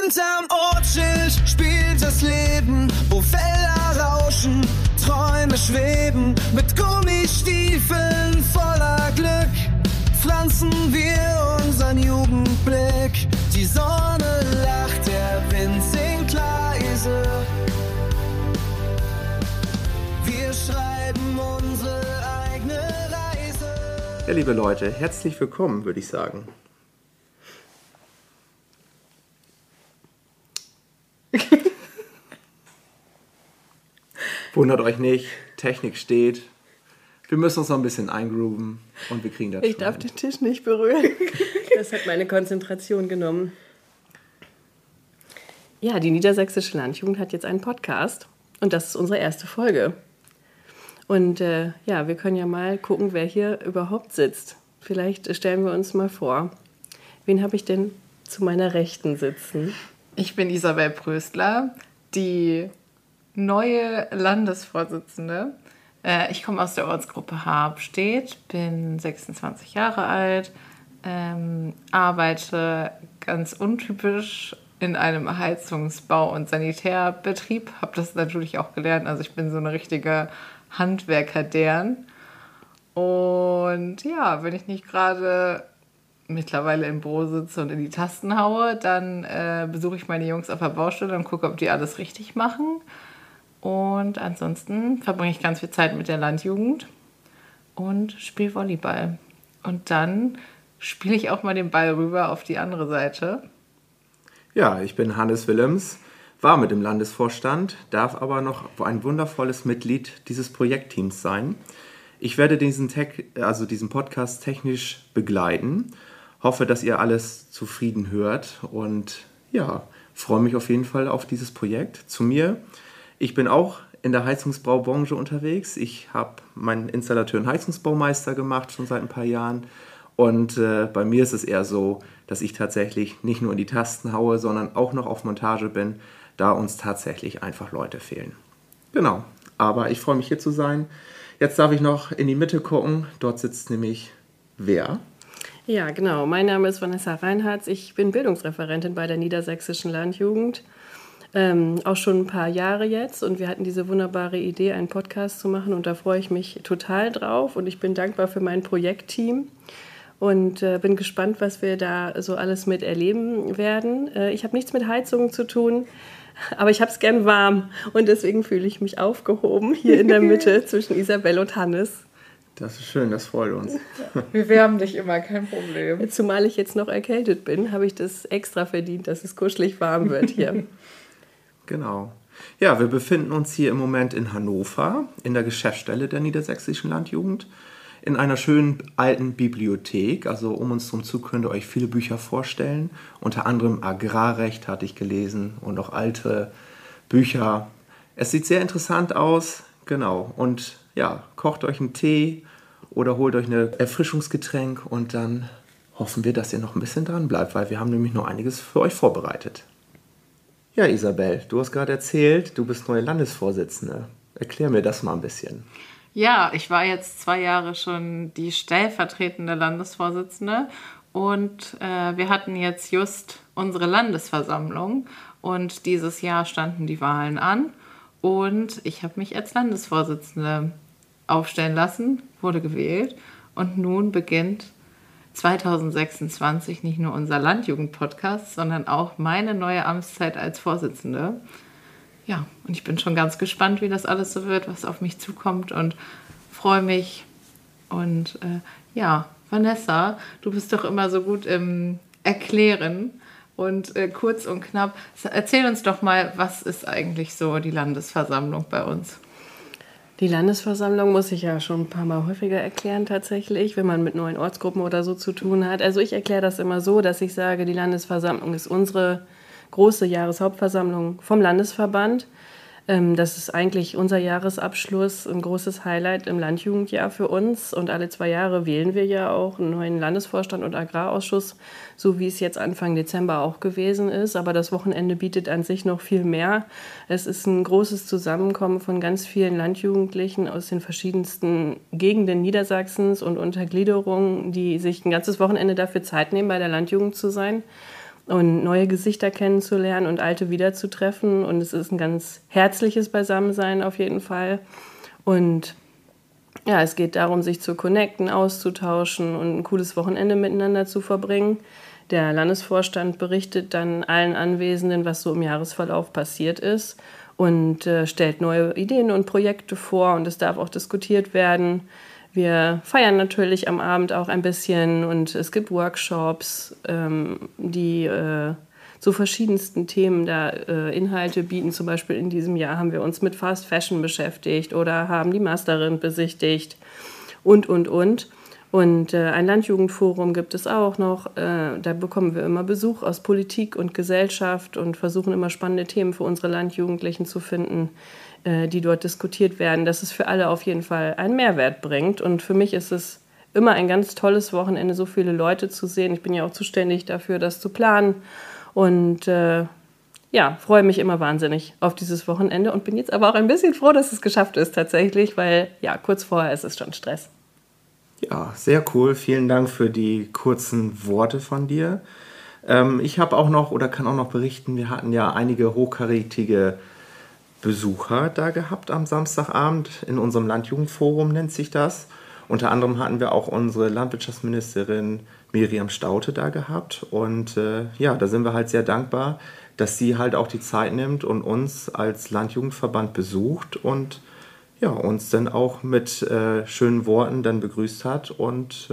Hinterm Ortsschild spielt das Leben, wo Felder rauschen, Träume schweben, mit Gummistiefeln voller Glück pflanzen wir unseren Jugendblick. Die Sonne lacht, der Wind singt leise. Wir schreiben unsere eigene Reise. Ja, liebe Leute, herzlich willkommen, würde ich sagen. Wundert euch nicht, Technik steht. Wir müssen uns noch ein bisschen eingrooven und wir kriegen das schon. Ich darf den Tisch nicht berühren. Das hat meine Konzentration genommen. Ja, die Niedersächsische Landjugend hat jetzt einen Podcast und das ist unsere erste Folge. Und ja, wir können ja mal gucken, wer hier überhaupt sitzt. Vielleicht stellen wir uns mal vor. Wen habe ich denn zu meiner Rechten sitzen? Ich bin Isabel Pröstler, die neue Landesvorsitzende. Ich komme aus der Ortsgruppe Habstedt, bin 26 Jahre alt, arbeite ganz untypisch in einem Heizungsbau- und Sanitärbetrieb. Habe das natürlich auch gelernt, also ich bin so eine richtige Handwerker-Dern. Und ja, wenn ich nicht gerade mittlerweile im Büro sitze und in die Tasten haue, dann besuche ich meine Jungs auf der Baustelle und gucke, ob die alles richtig machen. Und ansonsten verbringe ich ganz viel Zeit mit der Landjugend und spiele Volleyball. Und dann spiele ich auch mal den Ball rüber auf die andere Seite. Ja, ich bin Hannes Willems, war mit im Landesvorstand, darf aber noch ein wundervolles Mitglied dieses Projektteams sein. Ich werde diesen Podcast technisch begleiten. Hoffe, dass ihr alles zufrieden hört und ja, freue mich auf jeden Fall auf dieses Projekt. Zu mir, ich bin auch in der Heizungsbaubranche unterwegs. Ich habe meinen Installateur und Heizungsbaumeister gemacht, schon seit ein paar Jahren. Und bei mir ist es eher so, dass ich tatsächlich nicht nur in die Tasten haue, sondern auch noch auf Montage bin, da uns tatsächlich einfach Leute fehlen. Genau, aber ich freue mich hier zu sein. Jetzt darf ich noch in die Mitte gucken. Dort sitzt nämlich wer? Ja, genau. Mein Name ist Vanessa Reinhardt. Ich bin Bildungsreferentin bei der Niedersächsischen Landjugend. Auch schon ein paar Jahre jetzt. Und wir hatten diese wunderbare Idee, einen Podcast zu machen. Und da freue ich mich total drauf. Und ich bin dankbar für mein Projektteam. Und bin gespannt, was wir da so alles mit erleben werden. Ich habe nichts mit Heizungen zu tun. Aber ich habe es gern warm. Und deswegen fühle ich mich aufgehoben hier in der Mitte zwischen Isabel und Hannes. Das ist schön, das freut uns. Wir wärmen dich immer, kein Problem. Zumal ich jetzt noch erkältet bin, habe ich das extra verdient, dass es kuschelig warm wird hier. Genau. Ja, wir befinden uns hier im Moment in Hannover, in der Geschäftsstelle der Niedersächsischen Landjugend, in einer schönen alten Bibliothek. Also um uns drum zu könnt ihr euch viele Bücher vorstellen. Unter anderem Agrarrecht hatte ich gelesen und auch alte Bücher. Es sieht sehr interessant aus, genau. Und ja, kocht euch einen Tee oder holt euch ein Erfrischungsgetränk und dann hoffen wir, dass ihr noch ein bisschen dran bleibt, weil wir haben nämlich noch einiges für euch vorbereitet. Ja, Isabel, du hast gerade erzählt, du bist neue Landesvorsitzende. Erklär mir das mal ein bisschen. Ja, ich war jetzt 2 Jahre schon die stellvertretende Landesvorsitzende und wir hatten jetzt just unsere Landesversammlung und dieses Jahr standen die Wahlen an und ich habe mich als Landesvorsitzende aufstellen lassen, wurde gewählt und nun beginnt 2026 nicht nur unser Landjugend-Podcast, sondern auch meine neue Amtszeit als Vorsitzende. Ja, und ich bin schon ganz gespannt, wie das alles so wird, was auf mich zukommt und freue mich. Und ja, Vanessa, du bist doch immer so gut im Erklären und kurz und knapp. Erzähl uns doch mal, was ist eigentlich so die Landesversammlung bei uns? Die Landesversammlung muss ich ja schon ein paar Mal häufiger erklären tatsächlich, wenn man mit neuen Ortsgruppen oder so zu tun hat. Also ich erkläre das immer so, dass ich sage, die Landesversammlung ist unsere große Jahreshauptversammlung vom Landesverband. Das ist eigentlich unser Jahresabschluss, ein großes Highlight im Landjugendjahr für uns. Und alle 2 Jahre wählen wir ja auch einen neuen Landesvorstand und Agrarausschuss, so wie es jetzt Anfang Dezember auch gewesen ist. Aber das Wochenende bietet an sich noch viel mehr. Es ist ein großes Zusammenkommen von ganz vielen Landjugendlichen aus den verschiedensten Gegenden Niedersachsens und Untergliederungen, die sich ein ganzes Wochenende dafür Zeit nehmen, bei der Landjugend zu sein. und neue Gesichter kennenzulernen und alte wiederzutreffen. Und es ist ein ganz herzliches Beisammensein auf jeden Fall. Und ja, es geht darum, sich zu connecten, auszutauschen und ein cooles Wochenende miteinander zu verbringen. Der Landesvorstand berichtet dann allen Anwesenden, was so im Jahresverlauf passiert ist und stellt neue Ideen und Projekte vor und es darf auch diskutiert werden. Wir feiern natürlich am Abend auch ein bisschen und es gibt Workshops, die zu verschiedensten Themen da Inhalte bieten. Zum Beispiel in diesem Jahr haben wir uns mit Fast Fashion beschäftigt oder haben die Masterin besichtigt und. Und ein Landjugendforum gibt es auch noch. Da bekommen wir immer Besuch aus Politik und Gesellschaft und versuchen immer spannende Themen für unsere Landjugendlichen zu finden, die dort diskutiert werden, dass es für alle auf jeden Fall einen Mehrwert bringt. Und für mich ist es immer ein ganz tolles Wochenende, so viele Leute zu sehen. Ich bin ja auch zuständig dafür, das zu planen. Und freue mich immer wahnsinnig auf dieses Wochenende und bin jetzt aber auch ein bisschen froh, dass es geschafft ist tatsächlich, weil ja, kurz vorher ist es schon Stress. Ja, sehr cool. Vielen Dank für die kurzen Worte von dir. Ich habe auch noch oder kann auch noch berichten, wir hatten ja einige hochkarätige Besucher da gehabt am Samstagabend. In unserem Landjugendforum nennt sich das. Unter anderem hatten wir auch unsere Landwirtschaftsministerin Miriam Staudte da gehabt. Und da sind wir halt sehr dankbar, dass sie halt auch die Zeit nimmt und uns als Landjugendverband besucht und ja, uns dann auch mit schönen Worten dann begrüßt hat. Und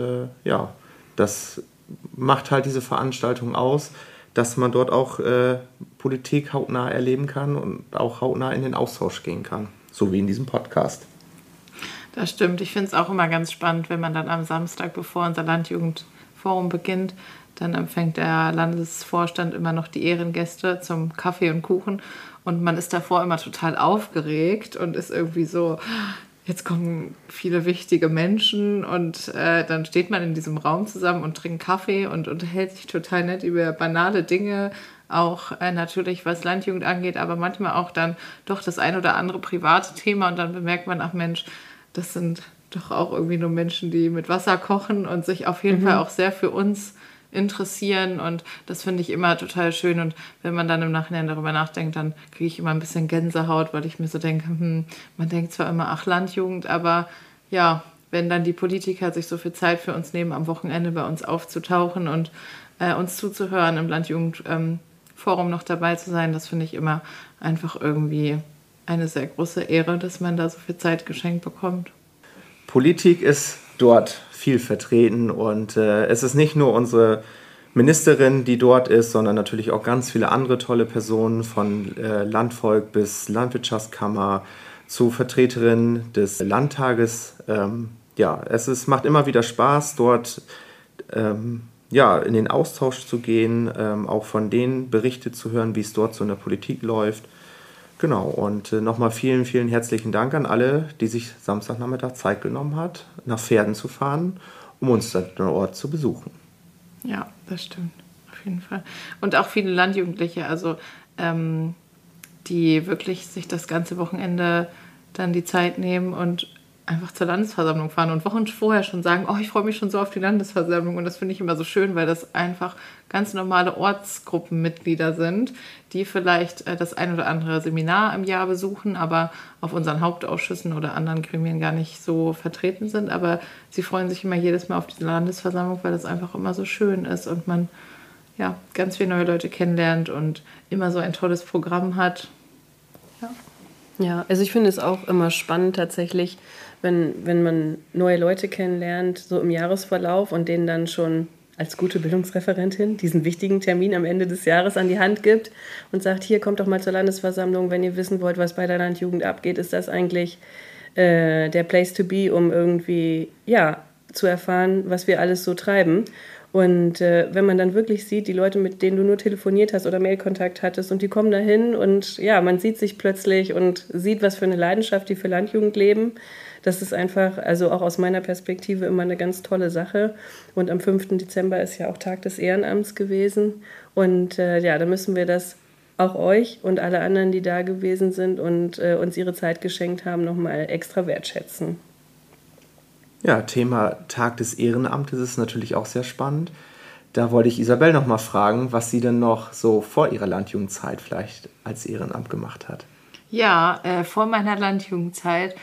das macht halt diese Veranstaltung aus, dass man dort auch Politik hautnah erleben kann und auch hautnah in den Austausch gehen kann. So wie in diesem Podcast. Das stimmt. Ich finde es auch immer ganz spannend, wenn man dann am Samstag, bevor unser Landjugendforum beginnt, dann empfängt der Landesvorstand immer noch die Ehrengäste zum Kaffee und Kuchen. Und man ist davor immer total aufgeregt und ist irgendwie so, jetzt kommen viele wichtige Menschen und dann steht man in diesem Raum zusammen und trinkt Kaffee und unterhält sich total nett über banale Dinge, auch natürlich was Landjugend angeht, aber manchmal auch dann doch das ein oder andere private Thema und dann bemerkt man, ach Mensch, das sind doch auch irgendwie nur Menschen, die mit Wasser kochen und sich auf jeden Fall auch sehr für uns interessieren und das finde ich immer total schön und wenn man dann im Nachhinein darüber nachdenkt, dann kriege ich immer ein bisschen Gänsehaut, weil ich mir so denke, man denkt zwar immer, ach Landjugend, aber ja, wenn dann die Politiker sich so viel Zeit für uns nehmen, am Wochenende bei uns aufzutauchen und uns zuzuhören, im Landjugendforum noch dabei zu sein, das finde ich immer einfach irgendwie eine sehr große Ehre, dass man da so viel Zeit geschenkt bekommt. Politik ist dort viel vertreten und es ist nicht nur unsere Ministerin, die dort ist, sondern natürlich auch ganz viele andere tolle Personen von Landvolk bis Landwirtschaftskammer zu Vertreterinnen des Landtages. Macht immer wieder Spaß, dort in den Austausch zu gehen, auch von denen Berichte zu hören, wie es dort so in der Politik läuft. Genau, und nochmal vielen, vielen herzlichen Dank an alle, die sich Samstagnachmittag Zeit genommen hat, nach Pferden zu fahren, um uns den Ort zu besuchen. Ja, das stimmt, auf jeden Fall. Und auch viele Landjugendliche, also die wirklich sich das ganze Wochenende dann die Zeit nehmen und einfach zur Landesversammlung fahren und Wochen vorher schon sagen, oh, ich freue mich schon so auf die Landesversammlung und das finde ich immer so schön, weil das einfach ganz normale Ortsgruppenmitglieder sind, die vielleicht das ein oder andere Seminar im Jahr besuchen, aber auf unseren Hauptausschüssen oder anderen Gremien gar nicht so vertreten sind, aber sie freuen sich immer jedes Mal auf diese Landesversammlung, weil das einfach immer so schön ist und man ja ganz viele neue Leute kennenlernt und immer so ein tolles Programm hat. Ja, also ich finde es auch immer spannend tatsächlich, wenn man neue Leute kennenlernt, so im Jahresverlauf und denen dann schon als gute Bildungsreferentin diesen wichtigen Termin am Ende des Jahres an die Hand gibt und sagt, hier, kommt doch mal zur Landesversammlung, wenn ihr wissen wollt, was bei der Landjugend abgeht, ist das eigentlich der Place to be, um irgendwie zu erfahren, was wir alles so treiben. Und wenn man dann wirklich sieht, die Leute, mit denen du nur telefoniert hast oder Mailkontakt hattest und die kommen dahin und man sieht sich plötzlich und sieht, was für eine Leidenschaft die für Landjugend leben, das ist einfach, also auch aus meiner Perspektive, immer eine ganz tolle Sache. Und am 5. Dezember ist ja auch Tag des Ehrenamts gewesen. Und da müssen wir das auch euch und alle anderen, die da gewesen sind und uns ihre Zeit geschenkt haben, nochmal extra wertschätzen. Ja, Thema Tag des Ehrenamtes ist natürlich auch sehr spannend. Da wollte ich Isabel noch mal fragen, was sie denn noch so vor ihrer Landjugendzeit vielleicht als Ehrenamt gemacht hat. Ja, vor meiner Landjugendzeit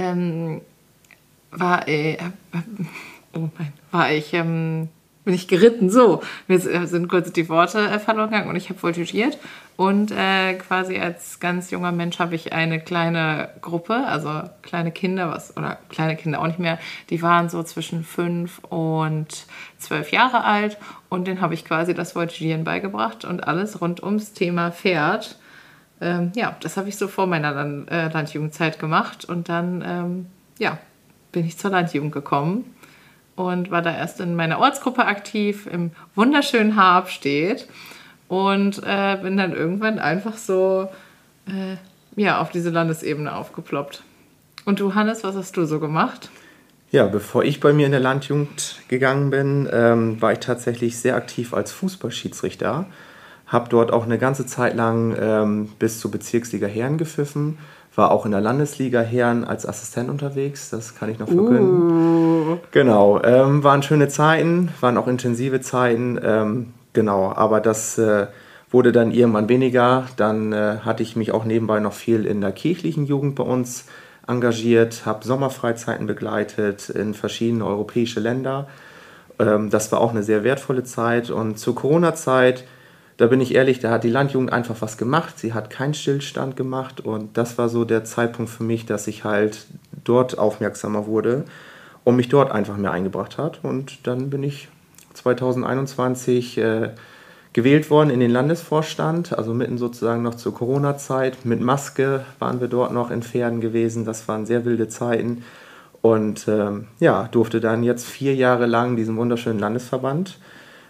bin ich geritten. So, mir sind kurz die Worte verloren gegangen und ich habe voltigiert. Und quasi als ganz junger Mensch habe ich eine kleine Gruppe, also kleine Kinder, oder kleine Kinder auch nicht mehr, die waren so zwischen 5 und 12 Jahre alt. Und denen habe ich quasi das Voltigieren beigebracht und alles rund ums Thema Pferd. Das habe ich so vor meiner Landjugendzeit gemacht. Und dann, bin ich zur Landjugend gekommen und war da erst in meiner Ortsgruppe aktiv, im wunderschönen Harpstedt und bin dann irgendwann einfach so auf diese Landesebene aufgeploppt. Und du, Hannes, was hast du so gemacht? Ja, bevor ich bei mir in der Landjugend gegangen bin, war ich tatsächlich sehr aktiv als Fußballschiedsrichter. Habe dort auch eine ganze Zeit lang bis zur Bezirksliga Herren gepfiffen. War auch in der Landesliga Herren als Assistent unterwegs, das kann ich noch verkünden. Genau, waren schöne Zeiten, waren auch intensive Zeiten, genau, aber das wurde dann irgendwann weniger. Dann hatte ich mich auch nebenbei noch viel in der kirchlichen Jugend bei uns engagiert, habe Sommerfreizeiten begleitet in verschiedene europäische Länder. Das war auch eine sehr wertvolle Zeit und zur Corona-Zeit, da bin ich ehrlich, da hat die Landjugend einfach was gemacht. Sie hat keinen Stillstand gemacht und das war so der Zeitpunkt für mich, dass ich halt dort aufmerksamer wurde und mich dort einfach mehr eingebracht hat. Und dann bin ich 2021 gewählt worden in den Landesvorstand, also mitten sozusagen noch zur Corona-Zeit. Mit Maske waren wir dort noch in Pferden gewesen. Das waren sehr wilde Zeiten und durfte dann jetzt 4 Jahre lang diesen wunderschönen Landesverband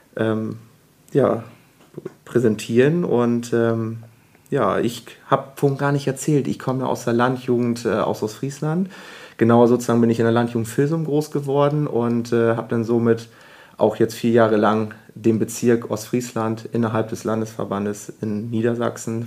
präsentieren und ich habe vorhin gar nicht erzählt, ich komme aus der Landjugend aus Ostfriesland. Genauer sozusagen bin ich in der Landjugend Vilsum groß geworden und habe dann somit auch jetzt 4 Jahre lang den Bezirk Ostfriesland innerhalb des Landesverbandes in Niedersachsen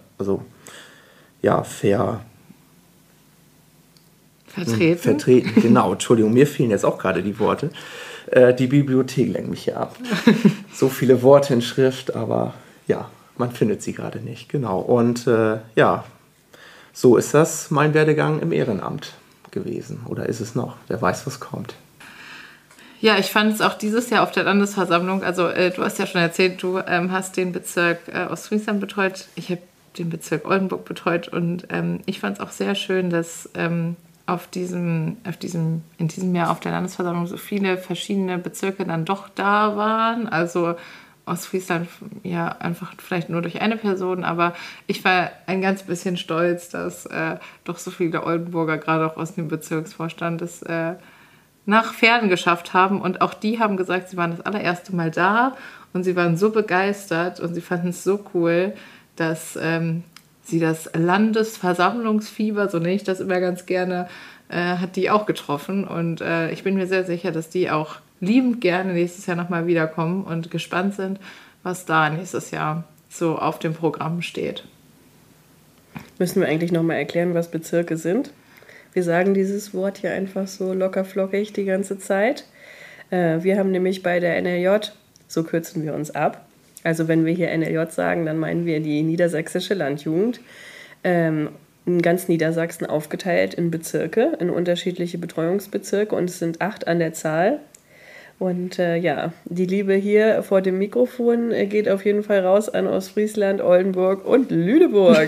vertreten. Genau, Entschuldigung, mir fehlen jetzt auch gerade die Worte. Die Bibliothek lenkt mich hier ab. So viele Worte in Schrift, aber ja, man findet sie gerade nicht. Genau. Und so ist das mein Werdegang im Ehrenamt gewesen. Oder ist es noch? Wer weiß, was kommt. Ja, ich fand es auch dieses Jahr auf der Landesversammlung, also du hast ja schon erzählt, du hast den Bezirk Ostfriesland betreut, ich habe den Bezirk Oldenburg betreut und ich fand es auch sehr schön, dass in diesem Jahr auf der Landesversammlung so viele verschiedene Bezirke dann doch da waren. Also Ostfriesland ja einfach vielleicht nur durch eine Person, aber ich war ein ganz bisschen stolz, dass doch so viele Oldenburger, gerade auch aus dem Bezirksvorstand, es nach Pferden geschafft haben. Und auch die haben gesagt, sie waren das allererste Mal da und sie waren so begeistert und sie fanden es so cool, dass sie das Landesversammlungsfieber, so nenne ich das immer ganz gerne, hat die auch getroffen. Und ich bin mir sehr sicher, dass die auch liebend gerne nächstes Jahr nochmal wiederkommen und gespannt sind, was da nächstes Jahr so auf dem Programm steht. Müssen wir eigentlich nochmal erklären, was Bezirke sind? Wir sagen dieses Wort hier einfach so locker flockig die ganze Zeit. Wir haben nämlich bei der NLJ, so kürzen wir uns ab, also wenn wir hier NLJ sagen, dann meinen wir die Niedersächsische Landjugend, in ganz Niedersachsen aufgeteilt in Bezirke, in unterschiedliche Betreuungsbezirke und es sind 8 an der Zahl. Und die Liebe hier vor dem Mikrofon geht auf jeden Fall raus an Ostfriesland, Oldenburg und Lüneburg.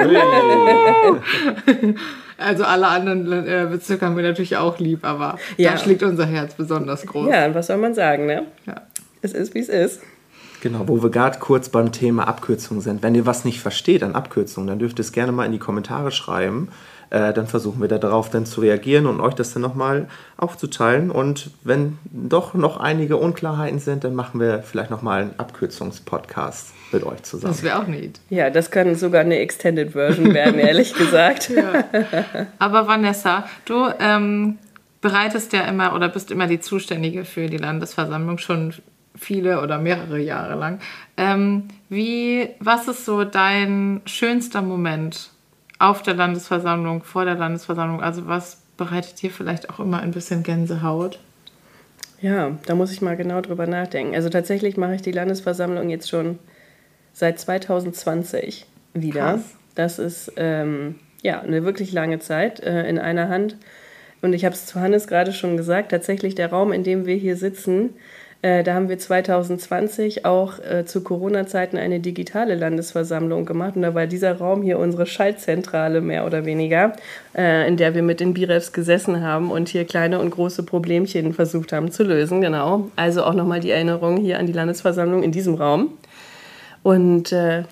Also alle anderen Bezirke haben wir natürlich auch lieb, aber da schlägt unser Herz besonders groß. Ja, was soll man sagen, ne? Ja. Es ist, wie es ist. Genau, wo wir gerade kurz beim Thema Abkürzungen sind. Wenn ihr was nicht versteht an Abkürzungen, dann dürft ihr es gerne mal in die Kommentare schreiben. Dann versuchen wir darauf dann zu reagieren und euch das dann nochmal aufzuteilen. Und wenn doch noch einige Unklarheiten sind, dann machen wir vielleicht nochmal einen Abkürzungspodcast mit euch zusammen. Das wäre auch neat. Ja, das kann sogar eine Extended Version werden, ehrlich gesagt. Ja. Aber Vanessa, du bereitest ja immer oder bist immer die Zuständige für die Landesversammlung schon viele oder mehrere Jahre lang. Was ist so dein schönster Moment auf der Landesversammlung, vor der Landesversammlung? Also was bereitet dir vielleicht auch immer ein bisschen Gänsehaut? Ja, da muss ich mal genau drüber nachdenken. Also tatsächlich mache ich die Landesversammlung jetzt schon seit 2020 wieder. Krass. Das ist eine wirklich lange Zeit in einer Hand. Und ich habe es zu Hannes gerade schon gesagt, tatsächlich der Raum, in dem wir hier sitzen, da haben wir 2020 auch zu Corona-Zeiten eine digitale Landesversammlung gemacht. Und da war dieser Raum hier unsere Schaltzentrale mehr oder weniger, in der wir mit den BIREFs gesessen haben und hier kleine und große Problemchen versucht haben zu lösen. Genau. Also auch nochmal die Erinnerung hier an die Landesversammlung in diesem Raum. Und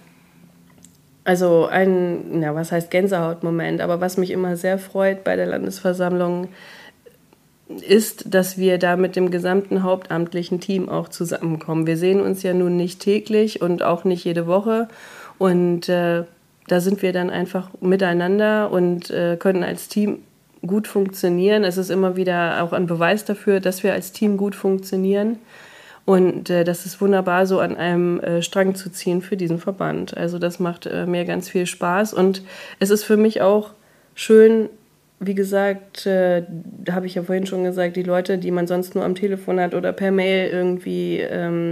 also was heißt Gänsehautmoment, aber was mich immer sehr freut bei der Landesversammlung ist, dass wir da mit dem gesamten hauptamtlichen Team auch zusammenkommen. Wir sehen uns ja nun nicht täglich und auch nicht jede Woche und da sind wir dann einfach miteinander und können als Team gut funktionieren. Es ist immer wieder auch ein Beweis dafür, dass wir als Team gut funktionieren. Und das ist wunderbar, so an einem Strang zu ziehen für diesen Verband. Also das macht mir ganz viel Spaß. Und es ist für mich auch schön, wie gesagt, habe ich ja vorhin schon gesagt, die Leute, die man sonst nur am Telefon hat oder per Mail irgendwie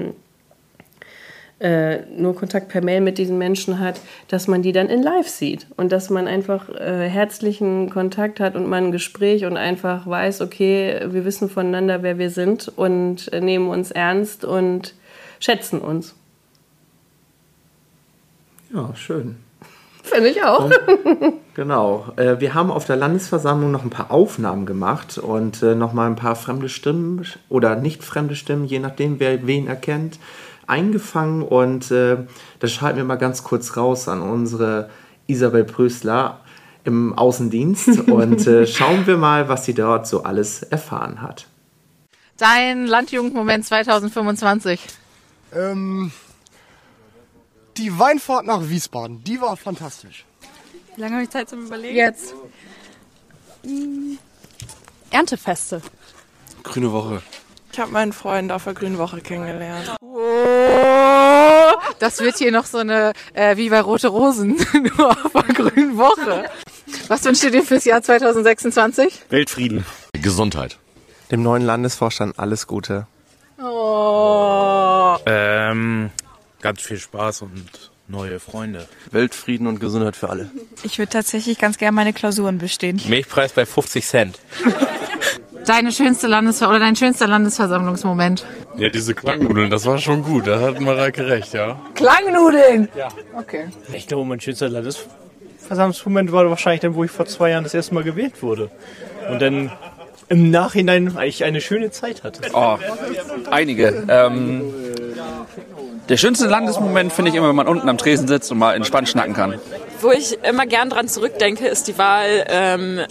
nur Kontakt per Mail mit diesen Menschen hat, dass man die dann in live sieht und dass man einfach herzlichen Kontakt hat und mal ein Gespräch und einfach weiß, okay, wir wissen voneinander, wer wir sind und nehmen uns ernst und schätzen uns. Ja, schön. Finde ich auch. Genau. Wir haben auf der Landesversammlung noch ein paar Aufnahmen gemacht und noch mal ein paar fremde Stimmen oder nicht fremde Stimmen, je nachdem, wer wen erkennt, eingefangen. Und das schalten wir mal ganz kurz raus an unsere Isabel Prösler im Außendienst und schauen wir mal, was sie dort so alles erfahren hat. Dein Landjugendmoment 2025. Die Weinfahrt nach Wiesbaden, die war fantastisch. Wie lange habe ich Zeit zum Überlegen? Jetzt. Erntefeste. Grüne Woche. Ich habe meinen Freund auf der Grünen Woche kennengelernt. Oh, das wird hier noch so eine, wie bei Rote Rosen, nur auf der Grünen Woche. Was wünschst du dir fürs Jahr 2026? Weltfrieden. Gesundheit. Dem neuen Landesvorstand alles Gute. Oh. Ganz viel Spaß und neue Freunde. Weltfrieden und Gesundheit für alle. Ich würde tatsächlich ganz gerne meine Klausuren bestehen. Milchpreis bei 50 Cent. Dein schönster Landesversammlungsmoment? Ja, diese Klangnudeln, das war schon gut. Da hat Mareike recht, ja. Klangnudeln? Ja. Okay. Ich glaube, mein schönster Landesversammlungsmoment war wahrscheinlich dann, wo ich vor 2 Jahren das erste Mal gewählt wurde. Und dann im Nachhinein eigentlich eine schöne Zeit hatte. Oh, einige. Der schönste Landesmoment finde ich immer, wenn man unten am Tresen sitzt und mal entspannt schnacken kann. Wo ich immer gern dran zurückdenke, ist die Wahl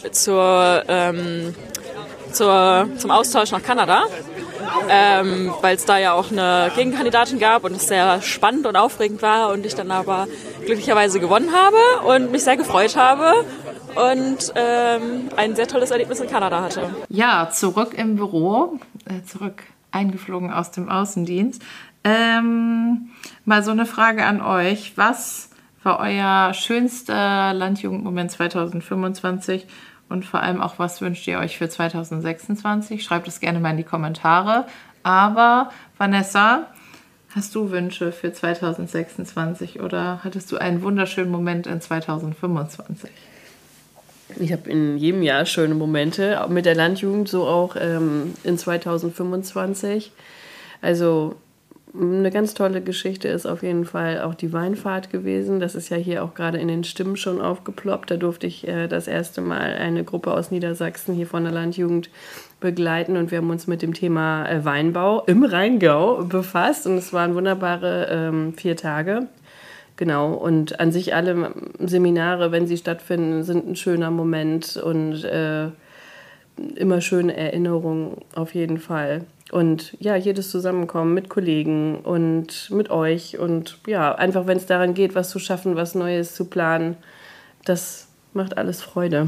zum Austausch nach Kanada, weil es da ja auch eine Gegenkandidatin gab und es sehr spannend und aufregend war und ich dann aber glücklicherweise gewonnen habe und mich sehr gefreut habe und ein sehr tolles Erlebnis in Kanada hatte. Ja, zurück im Büro, zurück eingeflogen aus dem Außendienst. Mal so eine Frage an euch. Was war euer schönster Landjugendmoment 2025 und vor allem auch, was wünscht ihr euch für 2026? Schreibt es gerne mal in die Kommentare. Aber Vanessa, hast du Wünsche für 2026 oder hattest du einen wunderschönen Moment in 2025? Ich habe in jedem Jahr schöne Momente, mit der Landjugend, so auch in 2025. Also eine ganz tolle Geschichte ist auf jeden Fall auch die Weinfahrt gewesen. Das ist ja hier auch gerade in den Stimmen schon aufgeploppt. Da durfte ich das erste Mal eine Gruppe aus Niedersachsen hier von der Landjugend begleiten und wir haben uns mit dem Thema Weinbau im Rheingau befasst und es waren wunderbare 4 Tage. Genau, und an sich alle Seminare, wenn sie stattfinden, sind ein schöner Moment und immer schöne Erinnerungen auf jeden Fall. Und ja, jedes Zusammenkommen mit Kollegen und mit euch und ja, einfach wenn es daran geht, was zu schaffen, was Neues zu planen, das macht alles Freude.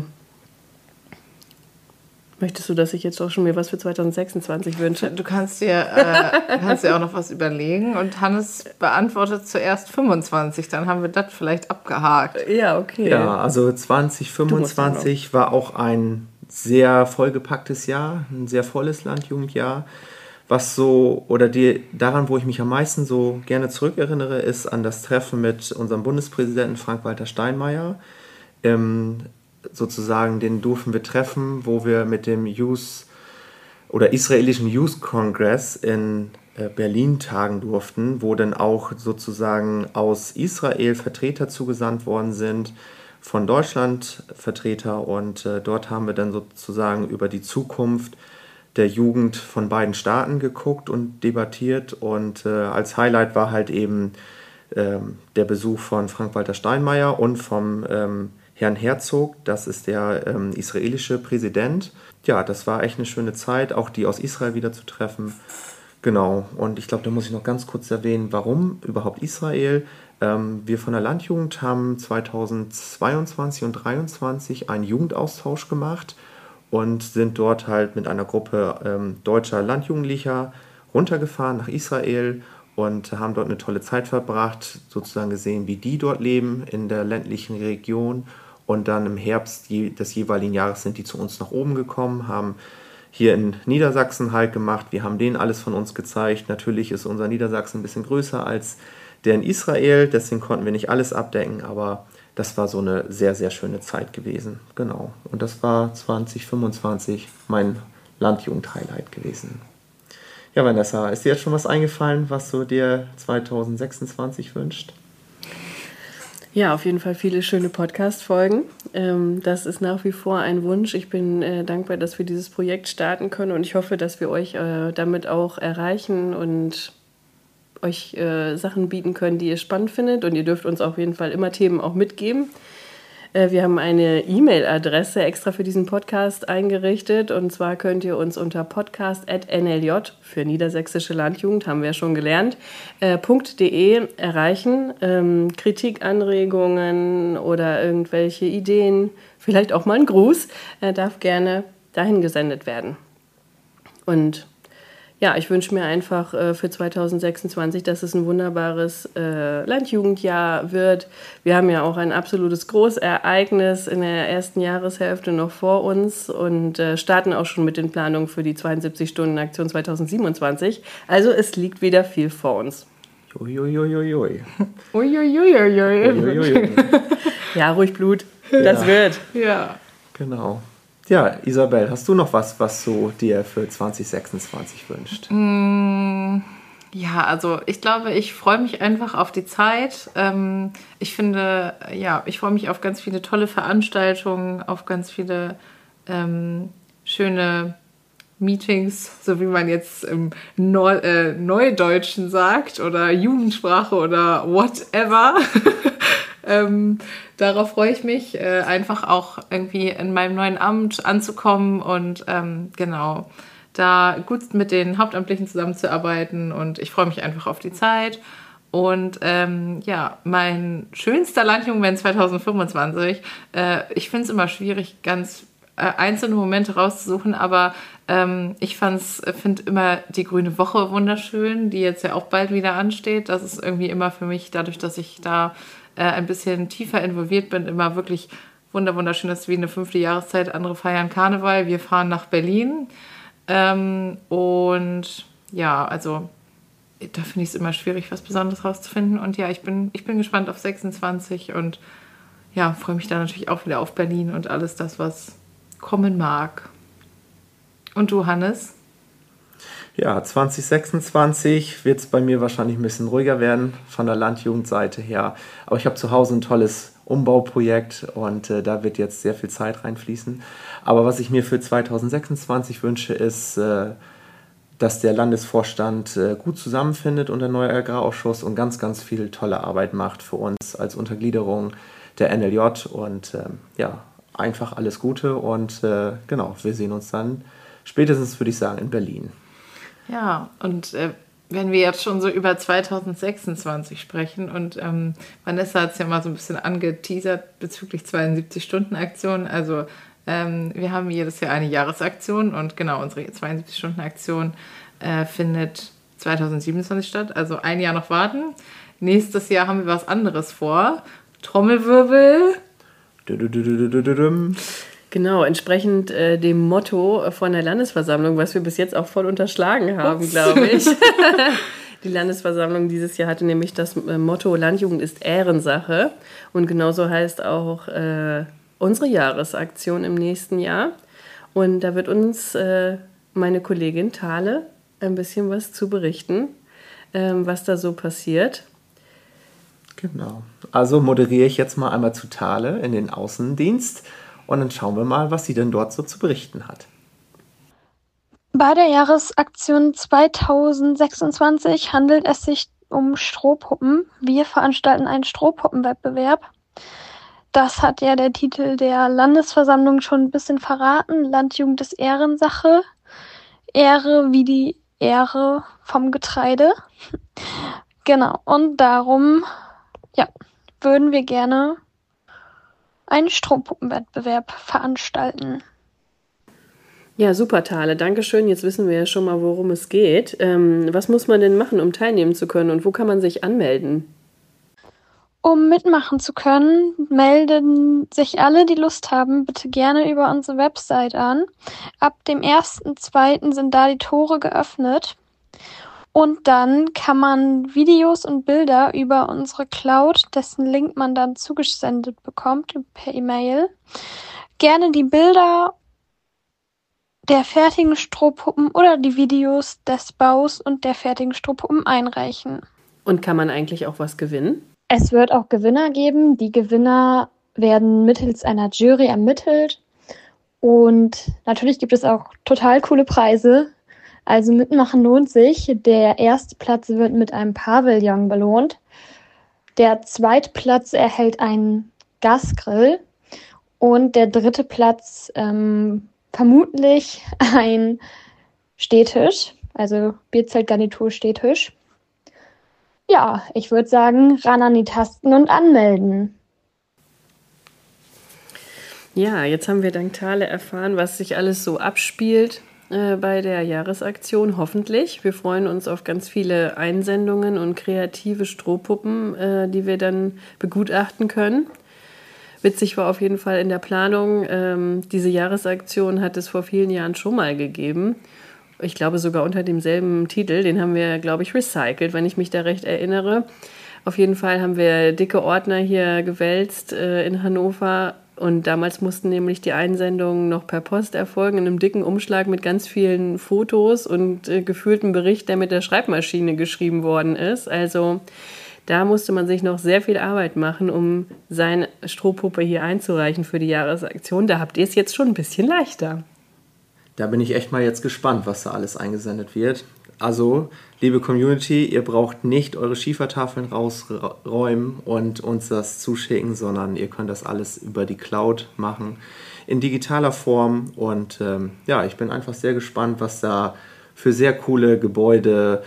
Möchtest du, dass ich jetzt auch schon mir was für 2026 wünsche? Du kannst dir auch noch was überlegen und Hannes beantwortet zuerst 25, dann haben wir das vielleicht abgehakt. Ja, okay. Ja, also 2025 war auch ein sehr vollgepacktes Jahr, ein sehr volles Landjugendjahr. daran, wo ich mich am meisten so gerne zurückerinnere, ist an das Treffen mit unserem Bundespräsidenten Frank-Walter Steinmeier. Sozusagen, den durften wir treffen, wo wir mit dem israelischen Youth Congress in Berlin tagen durften, wo dann auch sozusagen aus Israel Vertreter zugesandt worden sind, von Deutschland Vertreter, und dort haben wir dann sozusagen über die Zukunft der Jugend von beiden Staaten geguckt und debattiert, und als Highlight war halt eben der Besuch von Frank-Walter Steinmeier und vom Herrn Herzog, das ist der israelische Präsident. Ja, das war echt eine schöne Zeit, auch die aus Israel wieder zu treffen. Genau, und ich glaube, da muss ich noch ganz kurz erwähnen, warum überhaupt Israel. Wir von der Landjugend haben 2022 und 2023 einen Jugendaustausch gemacht und sind dort halt mit einer Gruppe deutscher Landjugendlicher runtergefahren nach Israel und haben dort eine tolle Zeit verbracht, sozusagen gesehen, wie die dort leben in der ländlichen Region. Und dann im Herbst des jeweiligen Jahres sind die zu uns nach oben gekommen, haben hier in Niedersachsen halt gemacht. Wir haben denen alles von uns gezeigt. Natürlich ist unser Niedersachsen ein bisschen größer als der in Israel, deswegen konnten wir nicht alles abdecken, aber das war so eine sehr, sehr schöne Zeit gewesen. Genau. Und das war 2025 mein Landjugend-Highlight gewesen. Ja, Vanessa, ist dir jetzt schon was eingefallen, was du dir 2026 wünscht? Ja, auf jeden Fall viele schöne Podcast-Folgen. Das ist nach wie vor ein Wunsch. Ich bin dankbar, dass wir dieses Projekt starten können, und ich hoffe, dass wir euch damit auch erreichen und euch Sachen bieten können, die ihr spannend findet. Und ihr dürft uns auf jeden Fall immer Themen auch mitgeben. Wir haben eine E-Mail-Adresse extra für diesen Podcast eingerichtet, und zwar könnt ihr uns unter podcast@nlj für Niedersächsische Landjugend, haben wir ja schon gelernt, .de erreichen. Kritik, Anregungen oder irgendwelche Ideen, vielleicht auch mal ein Gruß, darf gerne dahin gesendet werden. Und ja, ich wünsche mir einfach für 2026, dass es ein wunderbares Landjugendjahr wird. Wir haben ja auch ein absolutes Großereignis in der ersten Jahreshälfte noch vor uns und starten auch schon mit den Planungen für die 72-Stunden-Aktion 2027. Also es liegt wieder viel vor uns. Uiuiuiui. Uiuiuiui. Ja, ruhig Blut. Das wird. Ja. Genau. Ja, Isabel, hast du noch was du dir für 2026 wünscht? Ja, also ich glaube, ich freue mich einfach auf die Zeit. Ich finde, ja, ich freue mich auf ganz viele tolle Veranstaltungen, auf ganz viele schöne Meetings, so wie man jetzt im Neudeutschen sagt oder Jugendsprache oder whatever. Darauf freue ich mich, einfach auch irgendwie in meinem neuen Amt anzukommen und genau, da gut mit den Hauptamtlichen zusammenzuarbeiten, und ich freue mich einfach auf die Zeit. Und ja, mein schönster Landjugendevent 2025, ich finde es immer schwierig, ganz einzelne Momente rauszusuchen, aber ich finde immer die Grüne Woche wunderschön, die jetzt ja auch bald wieder ansteht. Das ist irgendwie immer für mich, dadurch, dass ich da ein bisschen tiefer involviert bin, immer wirklich wunderschön. Das ist wie eine 5. Jahreszeit. Andere feiern Karneval, wir fahren nach Berlin. Und ja, also da finde ich es immer schwierig, was Besonderes rauszufinden. Und ja, ich bin gespannt auf 26 und ja, freue mich da natürlich auch wieder auf Berlin und alles das, was kommen mag. Und du, Hannes? Ja, 2026 wird es bei mir wahrscheinlich ein bisschen ruhiger werden von der Landjugendseite her. Aber ich habe zu Hause ein tolles Umbauprojekt und da wird jetzt sehr viel Zeit reinfließen. Aber was ich mir für 2026 wünsche, ist, dass der Landesvorstand gut zusammenfindet und der neue Agrarausschuss und ganz, ganz viel tolle Arbeit macht für uns als Untergliederung der NLJ. Und ja, einfach alles Gute und genau, wir sehen uns dann spätestens, würde ich sagen, in Berlin. Ja, und wenn wir jetzt schon so über 2026 sprechen und Vanessa hat es ja mal so ein bisschen angeteasert bezüglich 72-Stunden-Aktion. Also wir haben jedes Jahr eine Jahresaktion und genau, unsere 72-Stunden-Aktion findet 2027 statt. Also ein Jahr noch warten. Nächstes Jahr haben wir was anderes vor. Trommelwirbel. Genau, entsprechend dem Motto von der Landesversammlung, was wir bis jetzt auch voll unterschlagen haben, glaube ich. Die Landesversammlung dieses Jahr hatte nämlich das Motto Landjugend ist Ehrensache. Und genauso heißt auch unsere Jahresaktion im nächsten Jahr. Und da wird uns meine Kollegin Thale ein bisschen was zu berichten, was da so passiert. Genau. Also moderiere ich jetzt mal einmal zu Thale in den Außendienst und dann schauen wir mal, was sie denn dort so zu berichten hat. Bei der Jahresaktion 2026 handelt es sich um Strohpuppen. Wir veranstalten einen Strohpuppenwettbewerb. Das hat ja der Titel der Landesversammlung schon ein bisschen verraten. Landjugend ist Ehrensache. Ehre wie die Ehre vom Getreide. Genau, und darum würden wir gerne einen Strohpuppenwettbewerb veranstalten. Ja, super, Thale. Dankeschön. Jetzt wissen wir ja schon mal, worum es geht. Was muss man denn machen, um teilnehmen zu können und wo kann man sich anmelden? Um mitmachen zu können, melden sich alle, die Lust haben, bitte gerne über unsere Website an. Ab dem 1.2. sind da die Tore geöffnet. Und dann kann man Videos und Bilder über unsere Cloud, dessen Link man dann zugesendet bekommt per E-Mail, gerne die Bilder der fertigen Strohpuppen oder die Videos des Baus und der fertigen Strohpuppen einreichen. Und kann man eigentlich auch was gewinnen? Es wird auch Gewinner geben. Die Gewinner werden mittels einer Jury ermittelt. Und natürlich gibt es auch total coole Preise. Also mitmachen lohnt sich. Der erste Platz wird mit einem Pavillon belohnt. Der zweite Platz erhält einen Gasgrill. Und der dritte Platz vermutlich ein Stehtisch, also Bierzeltgarnitur-Stehtisch. Ja, ich würde sagen, ran an die Tasten und anmelden. Ja, jetzt haben wir dank Thale erfahren, was sich alles so abspielt bei der Jahresaktion, hoffentlich. Wir freuen uns auf ganz viele Einsendungen und kreative Strohpuppen, die wir dann begutachten können. Witzig war auf jeden Fall in der Planung, diese Jahresaktion hat es vor vielen Jahren schon mal gegeben. Ich glaube sogar unter demselben Titel, den haben wir, glaube ich, recycelt, wenn ich mich da recht erinnere. Auf jeden Fall haben wir dicke Ordner hier gewälzt in Hannover und damals mussten nämlich die Einsendungen noch per Post erfolgen, in einem dicken Umschlag mit ganz vielen Fotos und gefühltem Bericht, der mit der Schreibmaschine geschrieben worden ist. Also da musste man sich noch sehr viel Arbeit machen, um seine Strohpuppe hier einzureichen für die Jahresaktion. Da habt ihr es jetzt schon ein bisschen leichter. Da bin ich echt mal jetzt gespannt, was da alles eingesendet wird. Also, liebe Community, ihr braucht nicht eure Schiefertafeln rausräumen und uns das zuschicken, sondern ihr könnt das alles über die Cloud machen, in digitaler Form. Und ich bin einfach sehr gespannt, was da für sehr coole Gebäude,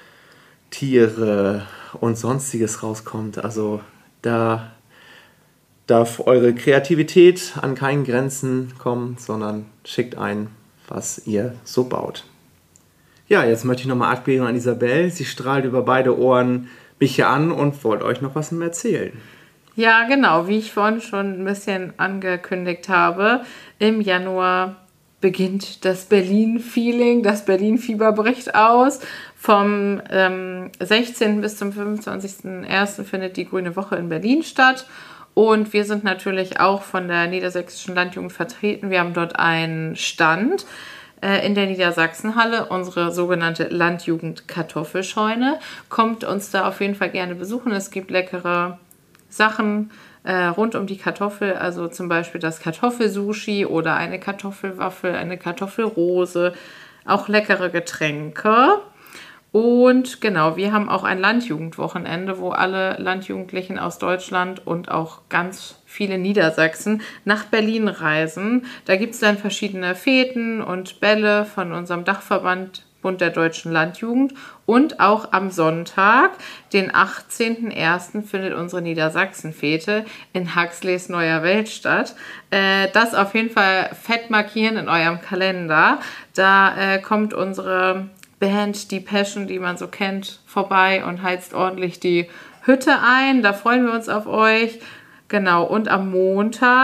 Tiere und Sonstiges rauskommt. Also da darf eure Kreativität an keinen Grenzen kommen, sondern schickt ein, was ihr so baut. Ja, jetzt möchte ich nochmal abgeben an Isabel. Sie strahlt über beide Ohren mich hier an und wollte euch noch was erzählen. Ja, genau, wie ich vorhin schon ein bisschen angekündigt habe, im Januar beginnt das Berlin-Feeling, das Berlin-Fieber bricht aus. Vom 16. bis zum 25.01. findet die Grüne Woche in Berlin statt. Und wir sind natürlich auch von der Niedersächsischen Landjugend vertreten. Wir haben dort einen Stand in der Niedersachsenhalle, unsere sogenannte Landjugend-Kartoffelscheune. Kommt uns da auf jeden Fall gerne besuchen. Es gibt leckere Sachen rund um die Kartoffel, also zum Beispiel das Kartoffelsushi oder eine Kartoffelwaffel, eine Kartoffelrose, auch leckere Getränke. Und genau, wir haben auch ein Landjugendwochenende, wo alle Landjugendlichen aus Deutschland und auch ganz viele Niedersachsen nach Berlin reisen. Da gibt es dann verschiedene Feten und Bälle von unserem Dachverband Bund der Deutschen Landjugend. Und auch am Sonntag, den 18.01., findet unsere Niedersachsen-Fete in Huxleys Neuer Welt statt. Das auf jeden Fall fett markieren in eurem Kalender. Da kommt unsere Band, die Passion, die man so kennt, vorbei und heizt ordentlich die Hütte ein. Da freuen wir uns auf euch. Genau, und am Montag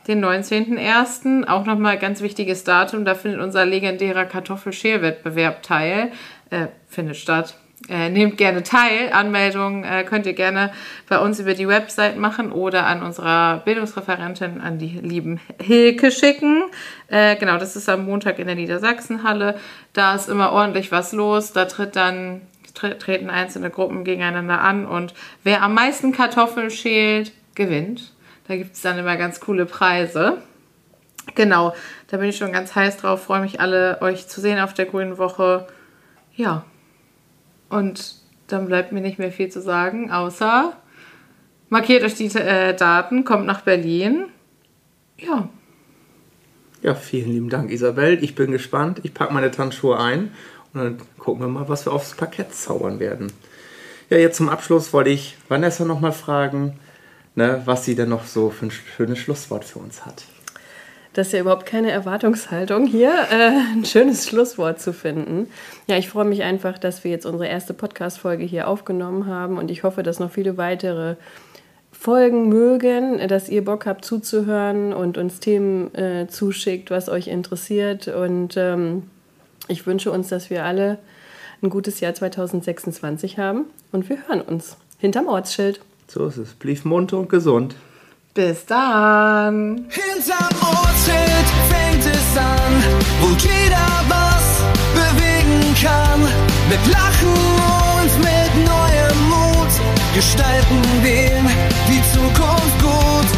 den 19.01., auch nochmal ganz wichtiges Datum, da findet unser legendärer Kartoffelschälwettbewerb findet statt. Nehmt gerne teil. Anmeldung könnt ihr gerne bei uns über die Website machen oder an unserer Bildungsreferentin, an die lieben Hilke schicken. Genau, das ist am Montag in der Niedersachsenhalle. Da ist immer ordentlich was los. Da treten einzelne Gruppen gegeneinander an und wer am meisten Kartoffeln schält, gewinnt. Da gibt es dann immer ganz coole Preise. Genau, da bin ich schon ganz heiß drauf. Freue mich alle, euch zu sehen auf der Grünen Woche. Ja. Und dann bleibt mir nicht mehr viel zu sagen, außer markiert euch die Daten, kommt nach Berlin. Ja. Ja, vielen lieben Dank, Isabel. Ich bin gespannt. Ich packe meine Tanzschuhe ein und dann gucken wir mal, was wir aufs Parkett zaubern werden. Ja, jetzt zum Abschluss wollte ich Vanessa nochmal fragen, was sie denn noch so für ein schönes Schlusswort für uns hat. Das ist ja überhaupt keine Erwartungshaltung hier, ein schönes Schlusswort zu finden. Ja, ich freue mich einfach, dass wir jetzt unsere erste Podcast-Folge hier aufgenommen haben und ich hoffe, dass noch viele weitere Folgen mögen, dass ihr Bock habt zuzuhören und uns Themen zuschickt, was euch interessiert und ich wünsche uns, dass wir alle ein gutes Jahr 2026 haben und wir hören uns hinterm Ortsschild. So ist es. Blieb munter und gesund. Bis dann. Hinterm Ortsschild fängt es an, wo jeder was bewegen kann. Mit Lachen und mit neuem Mut gestalten wir die Zukunft gut.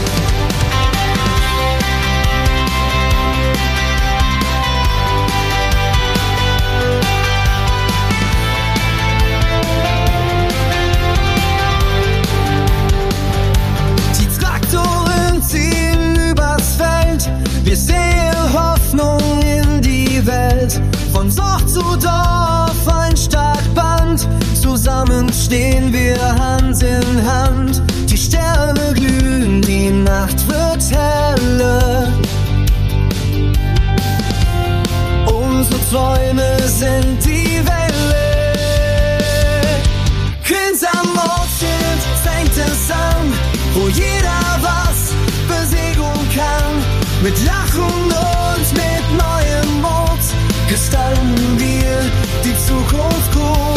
Ziehen übers Feld, wir sehen Hoffnung in die Welt. Von Dorf zu Dorf ein Starkband, zusammen stehen wir Hand in Hand. Die Sterne glühen, die Nacht wird heller. Unsere Träume sind die Welle. Hinterm Ortsschild fängt es an, wo jeder was Bewegung kann. Mit Lachen und mit neuem Mut gestalten wir die Zukunft gut.